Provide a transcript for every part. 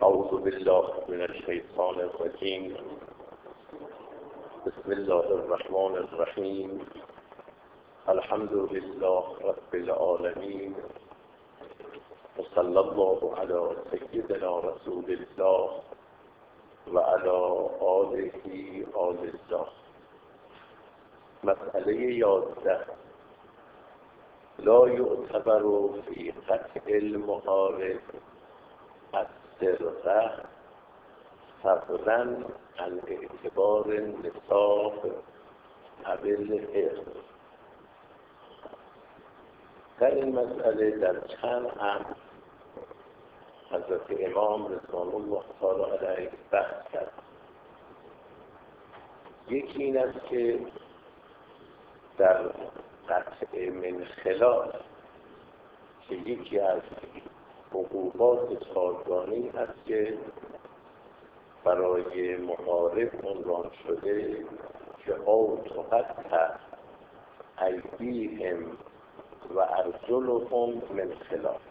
اعوذ بالله من الشیطان الرجیم. بسم الله الرحمن الرحیم. الحمد لله رب العالمین و صلی الله علی سیدنا رسول الله و علی آله آل الله. مسئله 11. لا یعتبر فی قطع المحارب السرقة فضلا عن اعتبار النصاب او الحرز. در این مسئله در چند امر حضرت امام رضوان الله تعالی علیه بحث کرد. یکی این است که در قطع من خلاف که یکی از عقوبات چارگانه‌ای هست که برای محارب عنوان شده که او تقطع ایدیهم و ارجلهم من خلاف.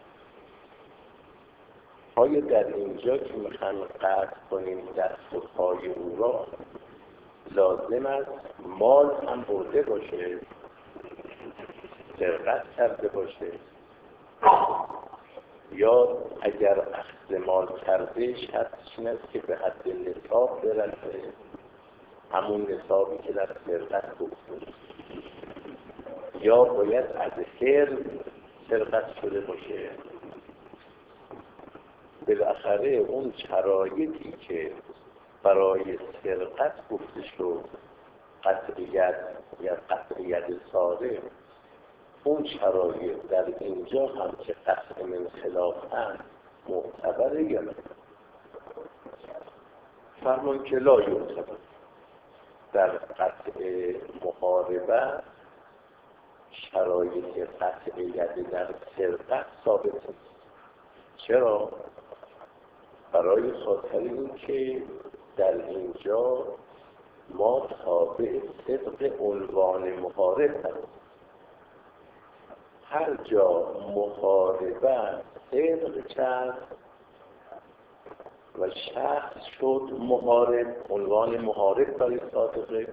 آیا در اینجا که میخوایم قطع کنیم دست و پای او را لازم است مال هم برده باشه، سرقت کرده باشه، یا اگر اخذ مال کرده شرطش این است که به حد نصاب برسه، همون نصابی که در سرقت گفتیم، یا باید از حرز سرقت شده باشه. بالاخره اون شرایطی که برای سرقت گفته شد، قطعیت یا قطعیت سارق، اون شرایط در اینجا هم که قطع من خلاف هم معتبره یا نه؟ فرمان که لا یعتبر. در قطع محاربه شرایط قطعیت در سرقت ثابت است. چرا؟ برای خاطر این که در اینجا ما تابع صدق عنوان محارب هستیم. هر جا محاربه صدق کرد و شخص شد محارب، عنوان محارب برای صادقه،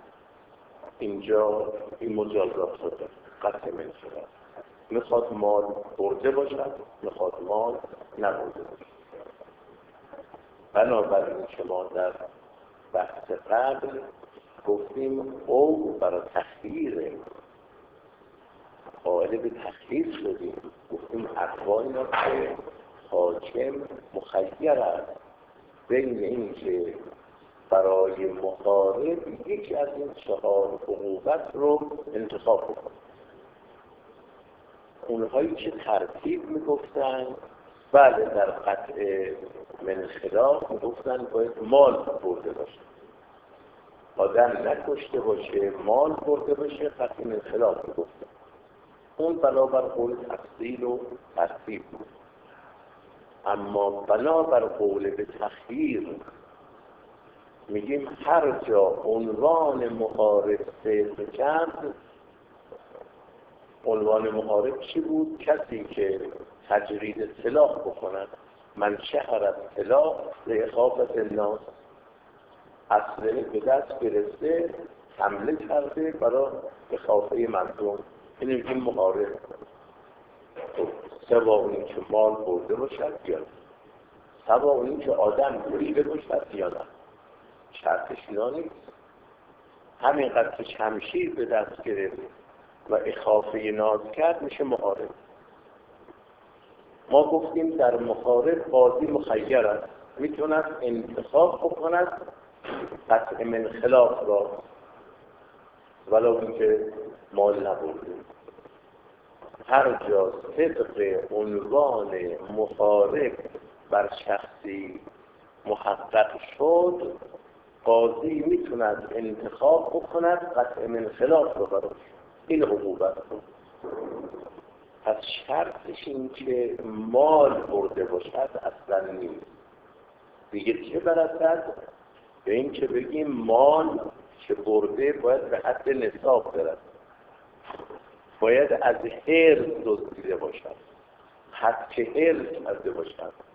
اینجا این مجازات شده، قطع من شده. میخواد مال برده باشد، میخواد مال نبرده باشد. بنابراین شما در بحث قبل گفتیم او برای تخییره، قائل به تخییر شدیم. گفتیم اقوالی را که حاکم مخیر است بین این که برای محارب یکی از این 4 عقوبت رو انتخاب کنه. اونهایی که ترتیب میگفتن بله در قطع من خلاف میگفتن باید مال برده باشه، آدم نکشته باشه، مال برده باشه، قطع من خلاف میگفتن. اون بنابر قول تفصیل و ترتیب بود. اما بنابر قول به تخییر میگیم هر جا عنوان محارب صدق کرد. عنوان محارب چی بود؟ کسی که تجرید سلاح بکند. من شهر سلاح لإخافة الناس، اسلحه به دست گرفته حمله کرده برای اخافه مردم، این میگیم محارب. سوا اونی که مال برده باشد یا نه، سوا اونی که آدم کشته باشد یا نه. شرطش اینا نیست. همینقدر که شمشیر به دست گرفت و اخافه ناز کرد میشه محارب. ما گفتیم در محارب قاضی مخیر است، میتوند انتخاب بکند قطع من خلاف را، ولو اینکه مال نبرده. هر جا صدق عنوان محارب بر شخصی محقق شد، قاضی میتوند انتخاب بکند قطع من خلاف را براش. این عقوبت بود. پس شرطش این که مال برده باشد اصلا نیست. دیگه چه برسد؟ به این که بگیم مال که برده باید به حد نصاب برسد، باید از حرز دزدیده باشد، حد که حرز کرده باشد.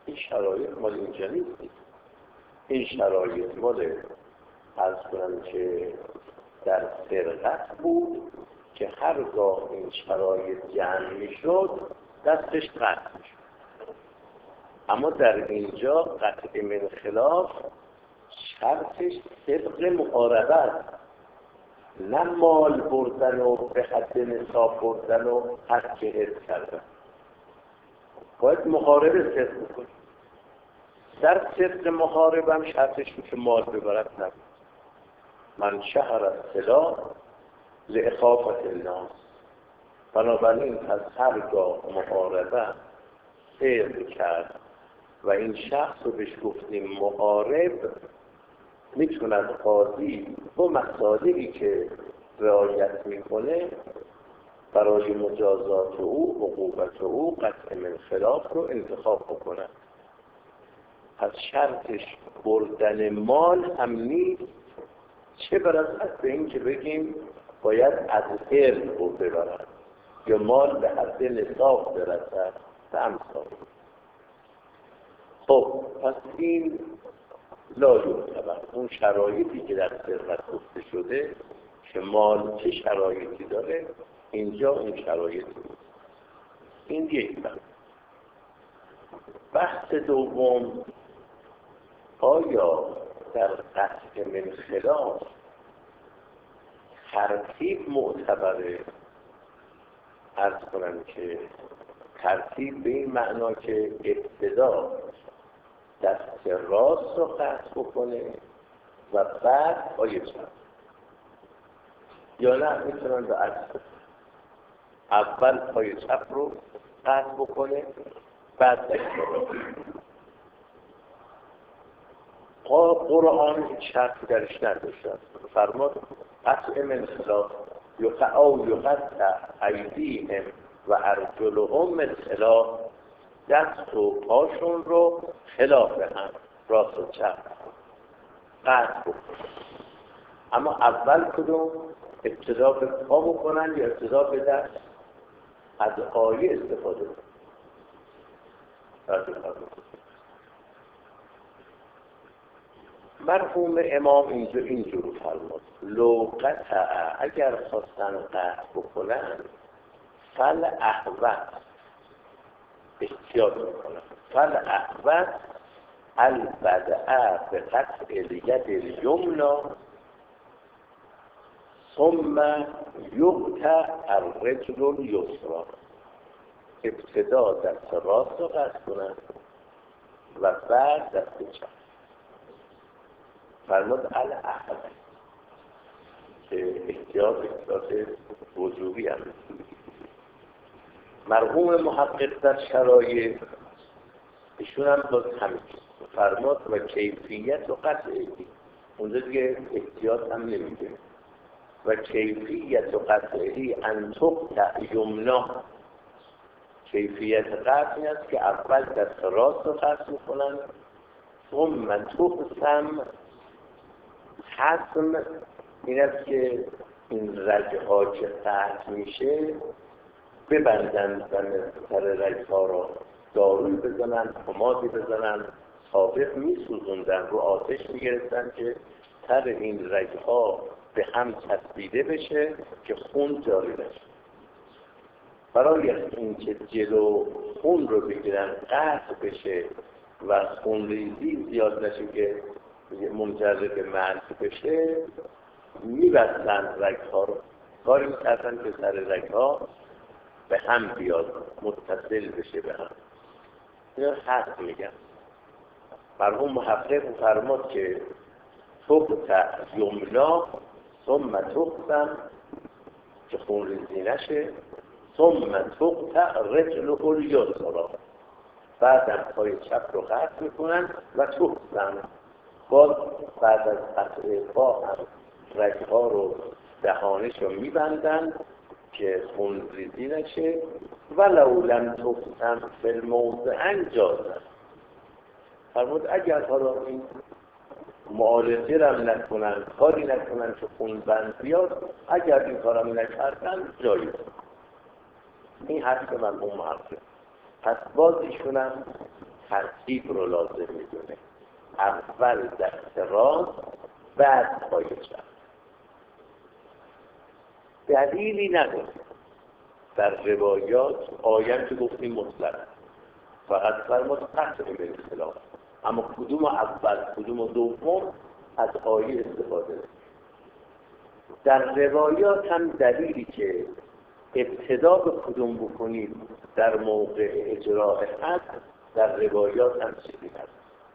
این شرایط مال اینجا نیست. این شرایط مال عرض کنم که در سرقت بود که هرگاه این شرایط جمع میشد دستش قطع میشد. اما در اینجا قطع من خلاف شرطش صدق محاربه است، نه مال بردن و به حد نصاب بردن و حد حد کردن. باید محاربه صدق کنی. در صدق محاربه هم شرطش که مال ببرد نبود. من شهر السلاح لإخافة الناس. بنابراین از هرگاه محاربه صدق کرد و این شخص رو بهش گفتیم محارب، میتوند قاضی با مصالحی که رعایت میکنه برای مجازات او، عقوبت او، قطع من خلاف رو انتخاب بکنه. پس شرطش بردن مال هم نیست، چه برسد به این که بگیم باید از علم رو ببرد یا مال به حد نصاب برسد به امثال. خب پس این لا یعتبر. اون شرایطی که در سرقت گفته شده که مال چه شرایطی داره، اینجا اون شرایطی بود. این یک بحث. بحث دوم، آیا در قطع من خلاف ترتیب معتبره؟ عرض کنم که ترتیب به این معنا که ابتدا دست راست رو قطع بکنه و بعد پای چپ، یا نه میتونن به عکس اول پای چپ رو قطع بکنه بعد دست راست. قرآن هیچ شرطی درش نداشته. فرمود قطع من خلاف یقطع ایدیهم و ارجلهم من خلاف، دست و پاشون رو خلاف هم، راست و چپ قطع بکنن. اما اول کدوم؟ ابتدا به پا بکنن یا ابتدا به دست؟ از آیه استفاده کنن. مرحوم امام اینجور فرمود لو قطع، اگر خواستن قطع بکنن فل احوت، احتیاط بکنن، فل احوت البدعه به قطع الید الیمنا ثم یقطع الرجل الیسری. ابتدا دست راست رو قطع کنن و بعد دست چپ. فرمود الاحوت که احتیاط وجوبی هم. مرحوم محقق در شرایط ایشون هم باز همین فرمود و کیفیت و قطعی، اونجا دیگه احتیاط هم نمیده. و کیفیت و قطعی ان تقطع یمنا، کیفیت قطعی است که اول دست راست رو قطع میکنن ثم تقسم. حسم این است که این رگه ها که قطع میشه ببندن و سر رگه ها را داروی بزنن، پمادی بزنن، سابق میسوزوندن، رو آتش میگرفتن که سر این رگه ها به هم چسبیده بشه که خون جاری نشه. برای این که جلو خون رو بگیرن قطع بشه و خون ریزی زیاد نشه که منجر به مرگ بشه، میبستن رگ‌ها رو، کاری میکردن که سر رگ‌ها به هم بیاد، متصل بشه به هم. اینو حق میگن. مرحوم محقق فرمود که تقطع یمنا ثم تقسم، که خون ریزی نشه، ثم تقطع رجل الیسری، بعد پای چپ رو قطع میکنن و تقسم، باز بعد از قطع پا هم رگ‌ها رو دهانش رو میبندن که خون ریزی نشه. ولو لم تقسم فی الموضع جازه. فرمود اگر حالا این معالجه رم نکنن، کاری نکنن که خون بند بیاد، اگر این کارم نکردن جایز. این حرف من اون محقق. پس باز ایشونم ترتیب رو لازم میدونه. اول دست راست بعد پای چپ. دلیلی نداره در روایات آیه که گفتیم مطلق فقط فرمود قطع به اختلاف، اما کدوم اول کدوم دوم از آیه استفاده است. در روایات هم دلیلی که ابتدا به کدوم بکنید در موقع اجراء حد در روایات هم چیزی هست.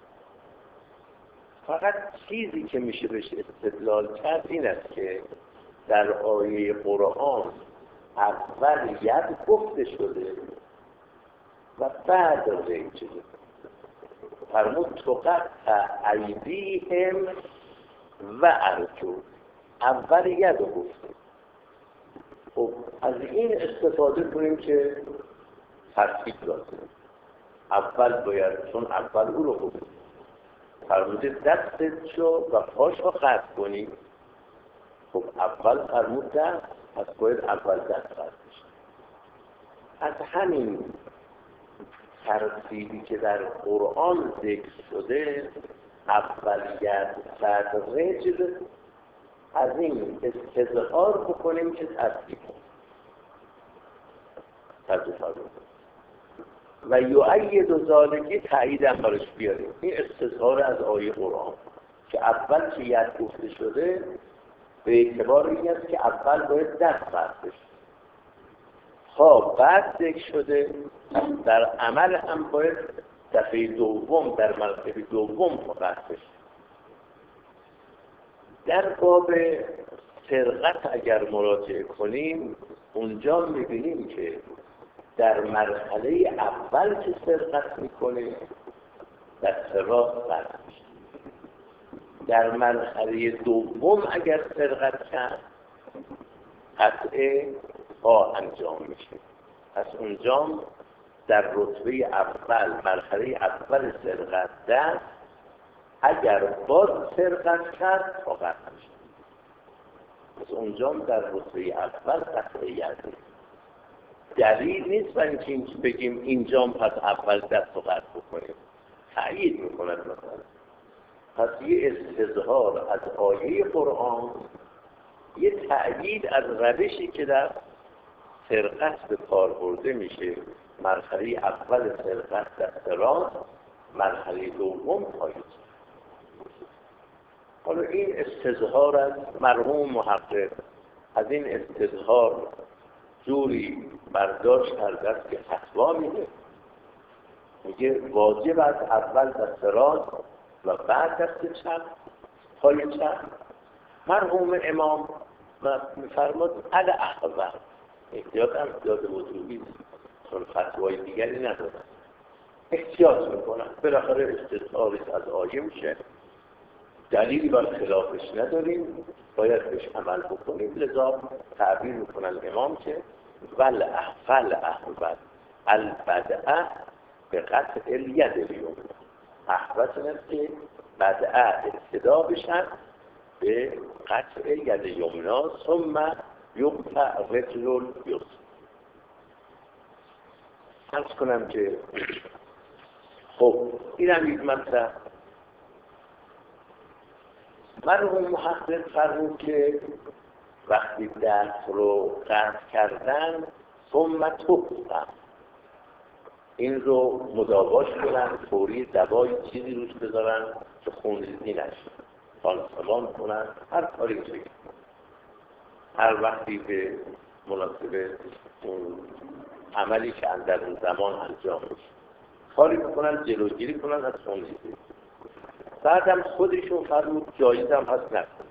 فقط چیزی که میشه بهش استدلال کرد این است که در آیه قرآن اول ید گفته شده و بعد ری شده. فرمود تقطع ایدیهم و ارجو، اول ید رو گفته. خب از این استفاده کنیم که ترتیب لازم. اول باید، چون اول او رو گفته، فرموده دستت شو و پاشو قطع کنی. خب اول فرمود دست، پس باید اول دست قطع بشه. از همین ترتیبی که در قرآن ذکر شده، اول ید بعد رجل، از این استظهار بکنیم که ترتیب و یؤید ذالک تایید هم براش بیاریم. این استظهار از آیه قرآن که اول که ید گفته شده به اعتبار این است که اول باید دست قطع بشه. بعد ذکر شده در عمل هم باید دفعه دوم در مرتبه دوم قطع بشه. در باب سرقت اگر مراجعه کنیم اونجا میبینیم که در مرحله اول که سرقت میکنه دست راست قطع میشه. در مرحله دوم اگر سرقت کرد قطع پا انجام میشه. پس اونجا در رتبه اول مرحله اول سرقت دست، اگر باز سرقت کرد پا قطع میشه. پس اونجا در رتبه اول قطع یده. دلیل نیست برای اینکه بگیم اینجا پس اول دست رو قطع بکنیم، تأیید میکند مثلا. پس یه استظهار از آیه قرآن، یه تأیید از روشی که در سرقت به کار برده میشه. مرحله اول سرقت دست راست، مرحله دوم پای چپ. حالا این استظهار از مرحوم محقق از این استظهار جوری برداشت کرده است که فتوا میده، میگه واجب است اول دست راست و بعد دست چپ پای چپ. مرحوم امام میفرماد الاحوط، احتیاط هم احتیاط وجوبی است چون فتوای دیگری ندارن، احتیاط میکنن. بالاخره استظهاری از آیه میشه، دلیلی بر خلافش نداریم، باید بهش عمل بکنیم. لذا تعبیر میکنن امام که فالاحوط البدء به قطع الید الیمنا. احوط این است که بدء ابتدا بشن به قطع ید یمنا ثم یقطع رجل الیسر. عرض کنم که خب این هم یک مطلب. مرحوم محقق فرمود که وقتی دست رو قطع کردن ثم تقطع، این رو مداواش کنن، فوری دوای چیزی روش بذارن که خونریزی نشه، پانسمان کنن، هر کاری که هر وقتی به مناسبه اون عملی که در اون زمان انجام میشه کاری بکنن جلوگیری کنن از خونریزی. بعدم خودشون فرمود جایز هم هست نکن.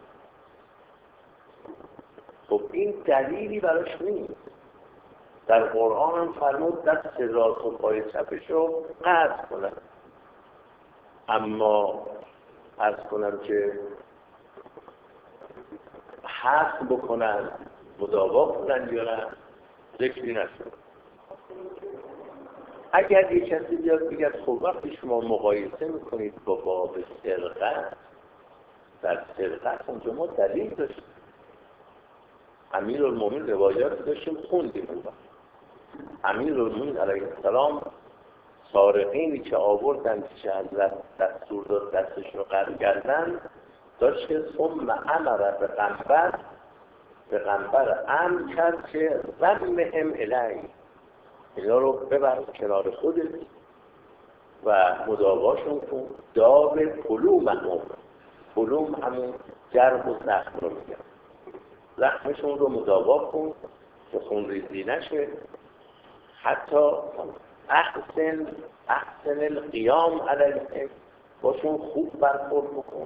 خب این دلیلی براش نیست. در قرآن هم فرمود دست راست و پای چپش رو قطع کنن. اما عرض کنم که حس بکنن، مداوا کنن یا نه، ذکری نشد. اگر یک کسی بیاد بگه خب وقتی شما مقایسه میکنید با باب سرقت، در سرقت اونجا ما دلیل داشتیم، امیرالمومنین روایات داشتیم خوندیم. امیرالمومنین علیه السلام سارقینی که آوردن که حضرت دستور داد دستش رو قطع کردن، داشت که ثم امر به غنبر امر کرد که ضمهم الی، اینا رو ببر کنار خودت و مداواشون کن. داو پلوم همون جرح و زخم رو میگن، زخمشون رو مداوا کن که خون ریزی نشه. حتی احسن القیام علیهم، باشون خوب برخورد بکن.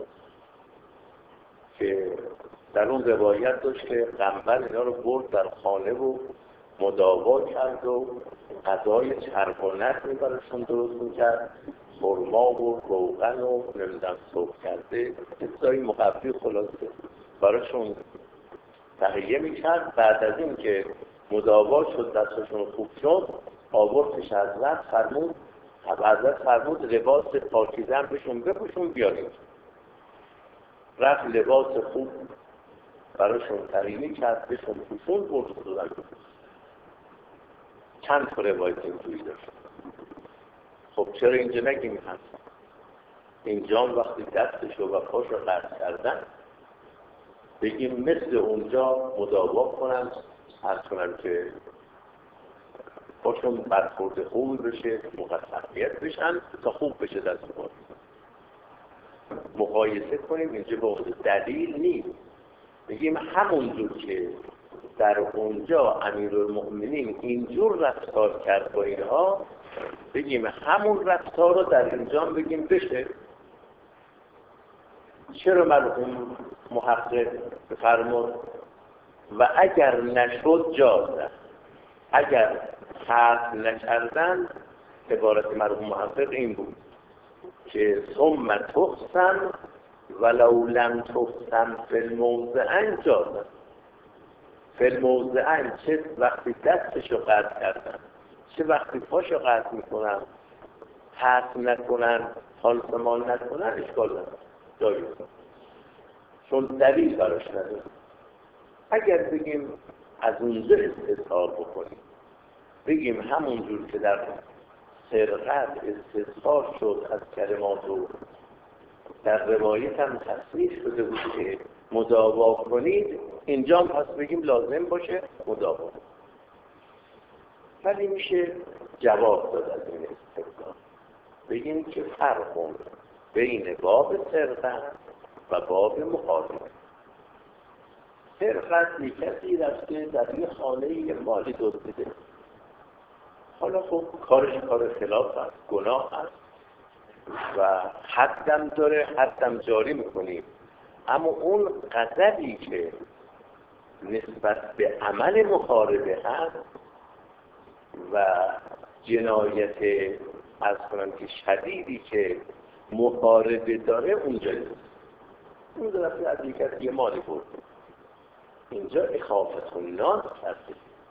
که در اون روایت داشت که غنبر اینا رو برد در خانه و مداوا کرد و غذای چرب و نرمی براشون درست میکرد، خرما و روغن و نمیدونم سرخ کرده چیزای مقوی خلاصه براشون تهیه میکرد. بعد از این که مداوا شد دستشون خوب شد، آوردش حضرت فرمود لباس پاکیزه هم بهشون بپوشون بیارید. رفت لباس خوب براشون تهیه کرد، بهشون پوشون برد دادن. چند تا روایت اینجوری داشت. خب چرا اینجا نگیم هست؟ اینجا وقتی دستشو و پاشو قطع کردن بگیم مثل اونجا مداوا کنن، عرض کنن که پاشون برخورد خوب بشه، مقصریت بشن تا خوب بشه دست باز. مقایسه کنیم اینجا با دلیل نیست، بگیم همونجور که در اونجا امیرالمؤمنین اینجور رفتار کرد با اینها، بگیم همون رفتار رو در اینجا بگیم بشه. چرا مرحوم محقق بفرمود و اگر نشد جازه، اگر حق نکردن، عبارت مرحوم محقق این بود که ثم تحسن ولو لم تحسن فی الموضعین جازه. فی الموضعین چه وقتی دستشو قطع کردن چه وقتی پاشو قطع میکنن، حق نکنن، حالسمان نکنن، اشکال نداره، جایز، چون دلیل براش نداره. اگر بگیم از اونجا استثار بکنیم، بگیم همونجور که در سرقت استثار شد از کلمات و در روایت هم تصریح شده بود که مداوا کنید، اینجا هم پس بگیم لازم باشه مداوا. ولی میشه جواب داد از این استثار، بگیم که فرق بین باب سرقت و باب محاربه. سرقت کسی رفته در یه خانه یه مالی دزدیده، حالا خب کارش کار خلاف است، گناه است و حدم داره، حدم جاری میکنیم. اما اون غضبی که نسبت به عمل محاربه هست و جنایت از کنم که شدیدی که محاربه داره اونجا نیست. اون رفته از یک یه مالی برده، اینجا اخافت الناس کرده،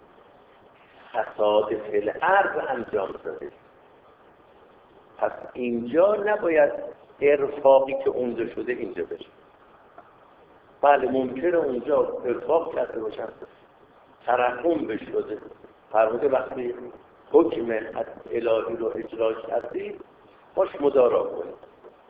فساد فی الارض انجام داده. پس اینجا نباید ارفاقی که اونجا شده اینجا بشه. بله ممکنه اونجا ارفاق کرده باشن، ترحم بهش شده، فرموده وقتی حکم الهی رو اجرا کردید باش مدارا کنید.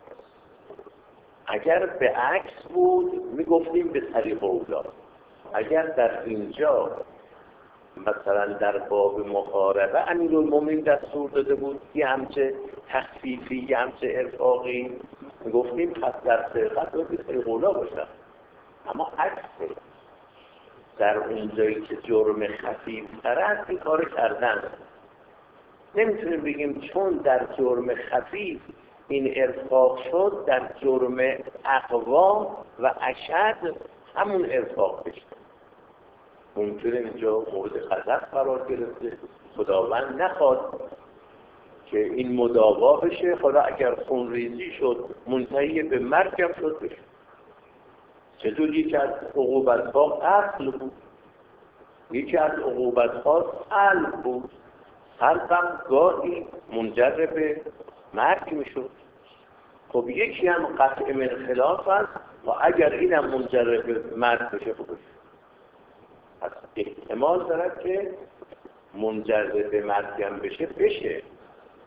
اگر به عکس بود میگفتیم به طریق اولا. اگر در اینجا مثلا در باب محاربه امیرالمومنین دستور داده بود یه همچه تخفیفی، یه همچه ارفاقی، میگفتیم پس در سرقت باید به طریق اولا باشه. اما عکسه، در اونجایی که جرم خفیف تر است این کار کردن. نمیتونیم بگیم چون در جرم خفیف این ارفاق شد، در جرم اقوا و اشد همون ارفاق بشه. ممکنه اینجا مورد غضب قرار گرفته، خداوند نخواد که این مداوا بشه، حالا اگر خون ریزی شد منتهی به مرگ هم شد بشه. چطور یکی از عقوبت‌ها قتل بود، یکی از عقوبت‌ها قلب بود، قلب هم گاهی منجر به مرگ میشد. خب یکی هم قطع من خلاف است و اگر اینم منجر به مرگ بشه خوبه، پس احتمال دارد که منجر به مرگ هم بشه.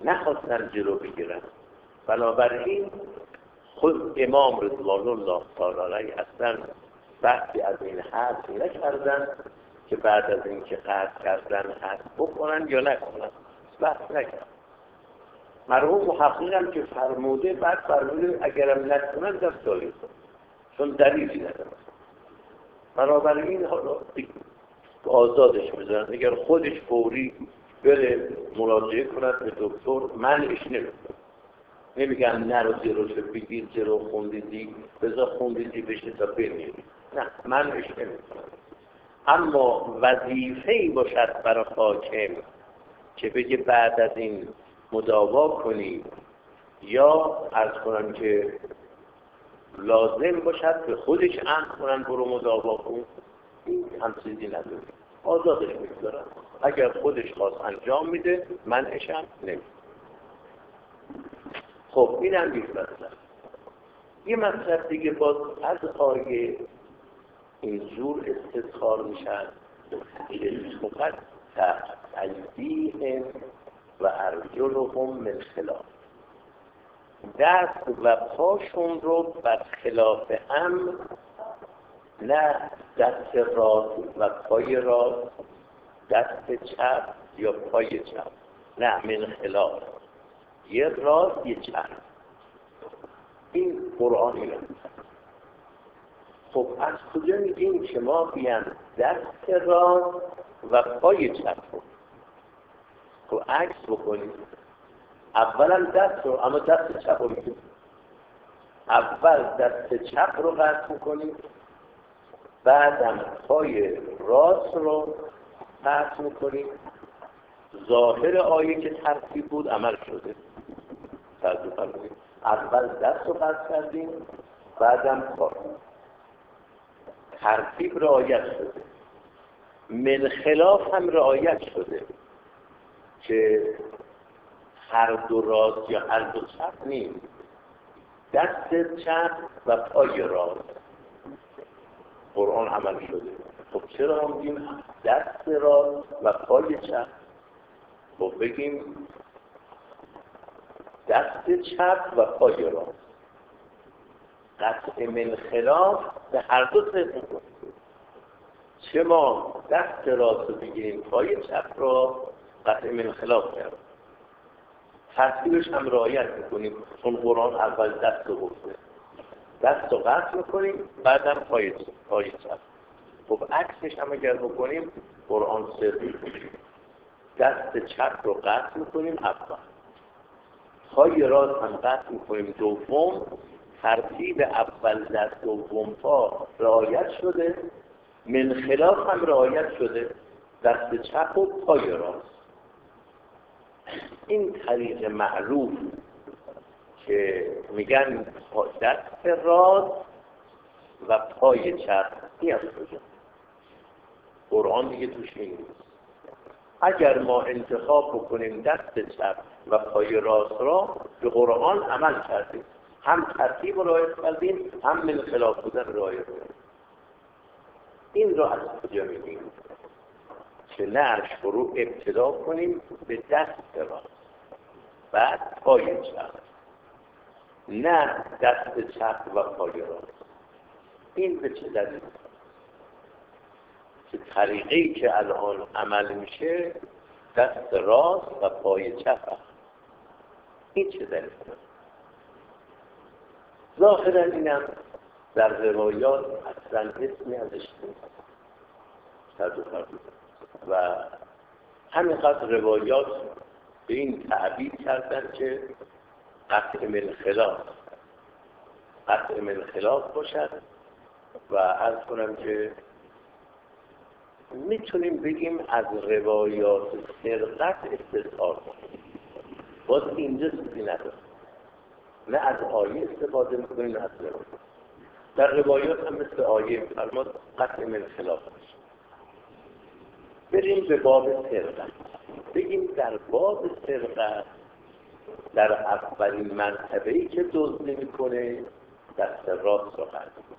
نخواستن جلو بگیرن. بنابراین خود امام رضوان الله تعالی علیه اصلا بحثی از این حرف نکردن که بعد از این که قطع کردن حرف بکنن یا نکنن، بحث نکردن. مرحوم محقق هم که فرموده، بعد فرموده اگرم نکنن دست دارید، چون دلیلی ندارن. بنابراین حالا آزادش بذارن. اگر خودش فوری بره مراجعه کند به دکتر، منعش نمیگن نرو زیروشو بگیر، زیرو خوندیدی بذار خوندیدی بشه تا بمیری، نه، منعش نمیکنن. اما وظیفه‌ای باشد برای حاکم که بگه بعد از این مداوا کنی، یا عرض کنن که لازم باشد به خودش امر کنن برو مداوا کن، این هم چیزی نداره، آزادش میگذارن. اگر خودش خواست انجام میده، منعش هم نمیده. خب این هم یک مطلب. یه مطلب دیگه باز از آیه اینجور استظهار میشن که فقط تأیدیهم و ارجلهم من خلاف، دست و پاشون رو بر خلاف هم، نه دست راست و پای راست، دست چپ یا پای چپ، نه، من خلاف، یه راست یه چپ. این قرآنی رو خب از کجا میگیم که ما بیان دست راست و پای چپ رو خب عکس بکنیم؟ اولا دست رو، اما دست چپ رو میگیم اول دست چپ رو قطع میکنیم، بعدم پای راست رو قطع میکنیم. ظاهر آیه که ترتیب بود عمل شده. اول دست رو قطع کردیم، بعدم پای. ترتیب رعایت شده. من خلاف هم رعایت شده که هر دو راست یا هر دو چپ نیم، دست چپ و پای راست. قرآن عمل شده. خب چرا هم بگیم دست راست و پای چپ؟ خب بگیم دست چپ و پای راست. قطع من خلاف به هر دو طبق کنیم. چه ما دست راست رو بگیریم، پای چپ را قطع من خلاف کردیم. ترتیبش هم رعایت میکنیم، چون قرآن اول دست رو گفته، دست رو قطع میکنیم، بعدم پای چپ. خب عکسش هم اگر بکنیم قرآن سر میکنیم، دست چپ رو قطع میکنیم اول، پای راست هم قطع میکنیم دوم. ترتیب اول دست دوم پا رعایت شده، من خلاف هم رعایت شده، دست چپ و پای راست. این طریق معروف که میگن دست راست و پای چپ، این از کجا؟ قرآن دیگه توش نیست. اگر ما انتخاب بکنیم دست چپ و پای راست را، به قرآن عمل کردیم، هم ترتیب رعایت کردیم، هم من خلاف بودن رعایت کردیم. این را از کجا میگیم؟ که نه شروع ابتدا کنیم به دست راست، بعد پای چپ، نه دست چپ و پای راست. این به چه دلیل؟ که طریقی که الان عمل میشه دست راست و پای چپ. این چه دلیل؟ ظاهرا اینم در روایات اصلا اسمی ازش نیست و همینقدر روایات به این تعبیر کردن که قطع من خلاف باشد. و عرض کنم که میتونیم بگیم از روایات سرقت استظهار کنیم. باز اینجا چیزی نداره، نه از آیه استفاده میکنیم نه از روایات. در روایات هم مثل آیه فرمود قطع من خلاف باشد. بریم به باب سرقت. بگیم در باب سرقت در اولین مرتبه‌ای که دزدی میکنه دست راست رو قطع میکنه.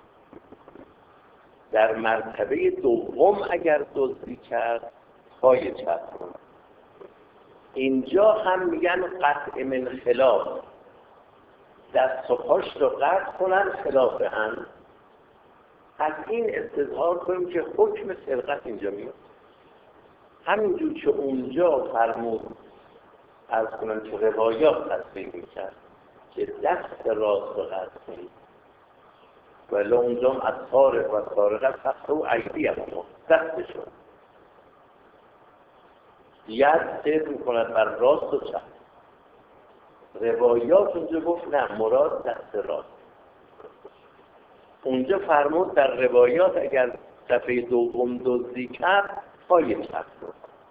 در مرتبه دوم اگر دزدی کرد پای چپ کنه. اینجا هم میگن قطع من خلاف، دست و پاش رو قطع کنن خلاف هم. از این استظهار کنیم که حکم سرقت اینجا میاد. همینجور که اونجا فرمود از کنم که روایات تصویر میکرد که دست راست رو قطع کنیم، ولی اونجا هم از سارق و سارقت فقط و عیدی هم دستشون ید سیر میکند بر راست و چپ. روایات اونجا گفت نه، مراد دست راست. اونجا فرمود در روایات اگر دفعه دوم دزدی کرد پای چپ رو.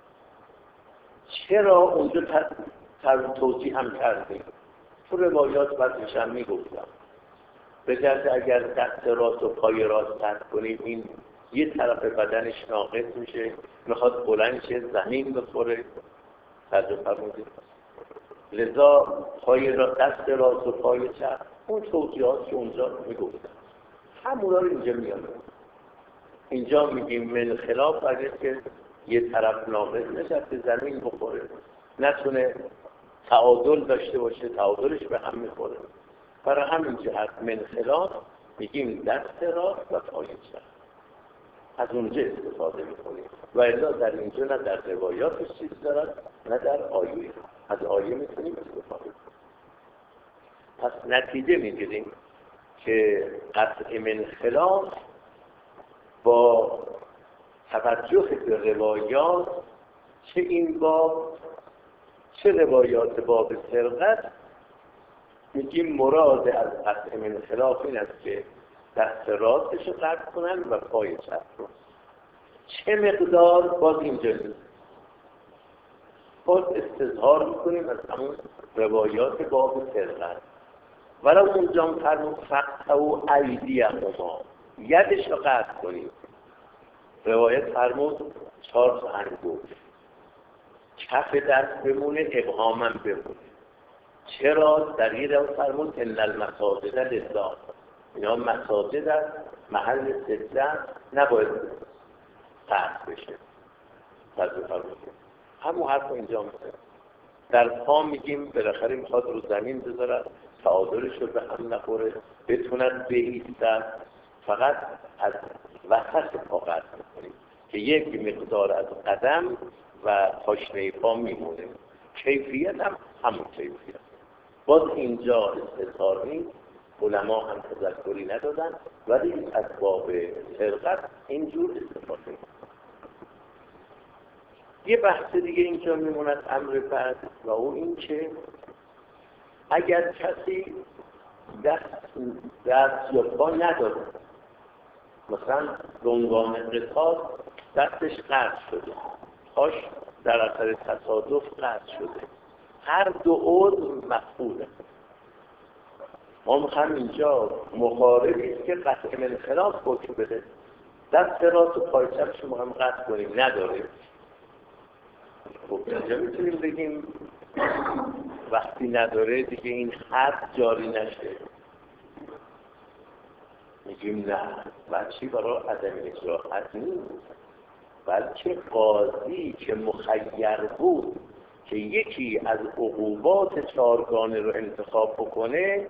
چرا اونجا توضیح هم کردیم؟ تو روایات بعدش هم میگفتم بجرد اگر دست راست و پای راست قطع کنیم این یه طرف بدنش ناقص میشه، میخواد بلند شه زمین بخوره. ترجمه فرمودید لذا دست راست و پای چپ اون توضیحات که اونجا میگفتم همونا رو اینجا میاد. اینجا میگیم من خلاف اگر که یه طرف ناقص نشسته زمین بخوره، نتونه تعادل داشته باشه، تعادلش به هم میخوره. برای همین جهت من خلاف میگیم دست راست و پای چپ. از اونجا استفاده میکنیم و الا در اینجا نه در روایاتش چیز دارد نه در آیه. از آیه میتونیم استفاده کنیم. پس نتیجه میگیریم که قطع من خلاف با توجه به روایات، چه این باب چه روایات باب سرقت، میگیم مراد از قطع من خلاف این است که دست راستش رو قطع کنن و پای چپ رو. چه مقدار باز اینجا نیست، باز استظهار میکنیم از همون روایات باب سرقت. ولی اونجا هم فرمود فقط ایدیهما، یدش رو قطع کنیم. روایت فرمود 4 تا انگشت، کف دست بمونه، ابهامم بمونه. چرا؟ در یه رو فرمود ان المساجد لله، اینا مساجد است، محل سجده نباید قطع بشه. همون حرف اینجا میشه. در پا میگیم بالاخره میخواد رو زمین بذارد، تعادلش رو به هم نخوره، بتونن بایستن. فقط از وسط پا قطع میکنیم که یک مقدار از قدم و پاشنه پا میمونه. کیفیت هم همون کیفیت. باز اینجا استظهار نیست، علما هم تذکری ندادن، ولی از باب سرقت اینجور استفاده میکنن. یه بحث دیگه اینجا میموند امر بعد و اون این که اگر کسی دست یا پا نداره، مثلا رنگان قصاص دستش قطع شده، پاش در اثر تصادف قطع شده، هر دو عضو مفقوده. ما میخوایم اینجا مخالفی است که قطع من خلاف حکم بده، دست راست و پای چپش ما هم قطع کنیم، نداره. خب اینجا میتونیم بگیم وقتی نداره دیگه این حد جاری نشه. میگیم نه، بچی برای عدم اجراحت نیست، بلکه قاضی که مخیر بود که یکی از عقوبات 4گانه رو انتخاب بکنه،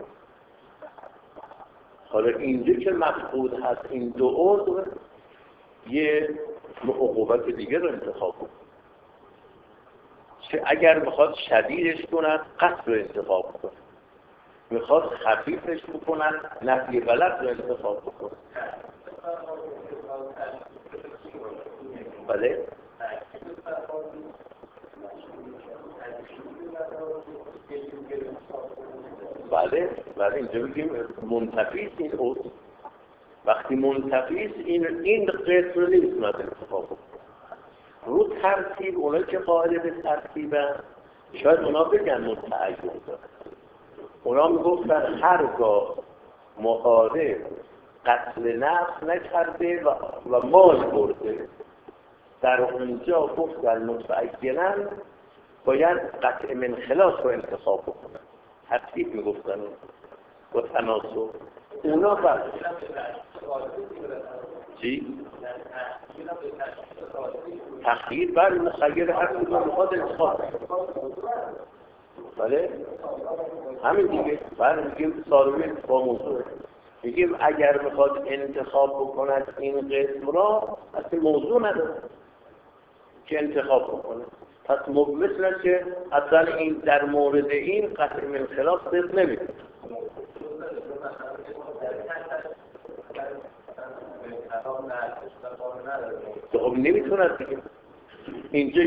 حالا اینجا که مفقود هست این دو عضو، یه عقوبت دیگه رو انتخاب بکنه. چه اگر میخواد شدیدش کنن قتل رو انتخاب بکنه، میخواد خفیفش بکنن نفی غلط رو انتخاب بکنه. بله؟ بله اینجا بگیم منتفیست این عضو. وقتی منتفیست این قسم رو نمیتونن انتخاب بکنه. رو ترتیب اونا که قائل به ترتیبن شاید اونا بگن متعین داره. اونا میگفتن هرگاه مخالف قتل نفس نکرده و مال برده، در اونجا گفتن متعیناً باید قطع من خلاف رو انتخاب بکنن. ترتیب میگفتن با تناسب. اونا چی؟ تخییر بر مخیر هر کدوم میخواد انتخاب. بله؟ همین دیگه. بعد میگیم ساروی با موضوع. میگیم اگر میخواد انتخاب بکند این قسم را، اصلا موضوع نداره که انتخاب بکنه. پس مثل است که اصلا این در مورد این قطع من خلاف صدق نمیده. خب نمیتوند دیگه. اینجا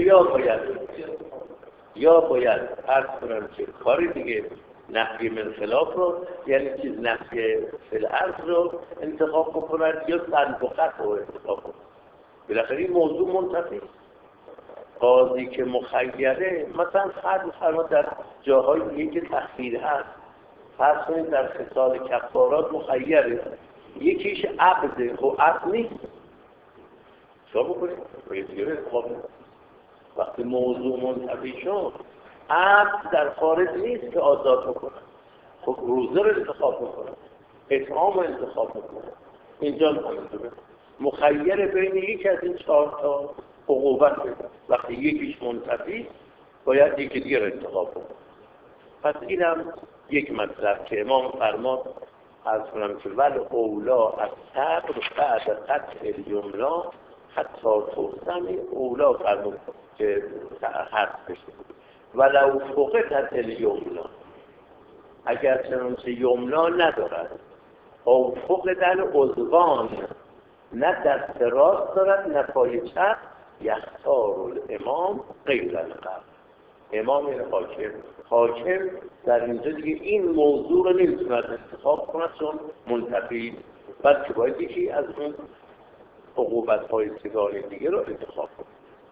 یا باید عرض کنم که کاری دیگه نفی من خلاف رو، یعنی چیز نفی فی‌الارض رو انتخاب بکنند یا سلب و قطع رو انتخاب بکنند. بالاخره این موضوع منتفی. قاضی که مخیره، مثلا فرض در جاهای دیگه که تخییر هست، فرض کنید در خصال کفارات مخیره، یکیش عقده و عقد نیست، چرا بکنید؟ باید دیگه انتخاب. وقتی موضوع منتفی شد، عقد در خارج نیست که آزاد بکنه. خب روزه رو انتخاب بکنه، اطعام رو انتخاب بکنه. اینجا همینطوره، مخیر بین یک از این 4 تا عقوبت بده. وقتی یکیش منتفی، باید یکی دیگر رو انتخاب بکنه. پس اینم یک مطلب که امام فرماد از کنم که ول اولا از صبر بعد قطع الیمنا حتی توسمی اولا فرمود که حرف بشه. ولو فقدت الیمنا، اگر چنانچه یمنا ندارد، او فقدن عضوان، نه دست راست دارد نه پای چپ، یختار الامام غیر القبر. امام این حاکم در اینجا دیگه این موضوع رو نمیتوند انتخاب کند چون منتفی، بلکه باید یکی از اون عقوبت‌های سگانی دیگه رو انتخاب کند.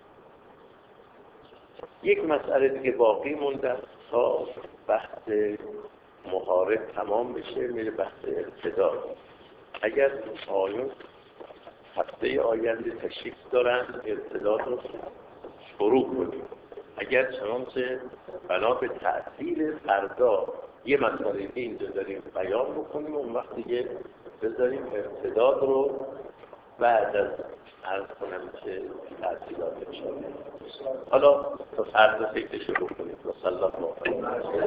یک مسئله دیگه باقی مونده تا بحث محارب تمام بشه، میره بحث ارتداد. اگر آیون هفته آینده تشریف دارن ارتداد رو شروع کنیم، اگر چنانچه بنا به تأثیر فردا یه مسئله اینجا داریم بیان بکنیم، اون وقت دیگه بذاریم ارتداد رو بعد از عرض کنم که تأثیرات بشن. حالا تا فردا فکرش رو بکنیم. صلی الله علیه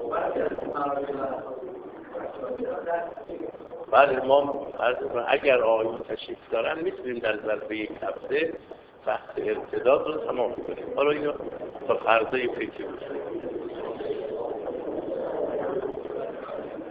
بله ما اگر آیون تشریف دارن میتونیم در ظرف یک هفته بحث ارتداد رو تمام کنیم. حالا اینو تا فردا فکر بکنیم.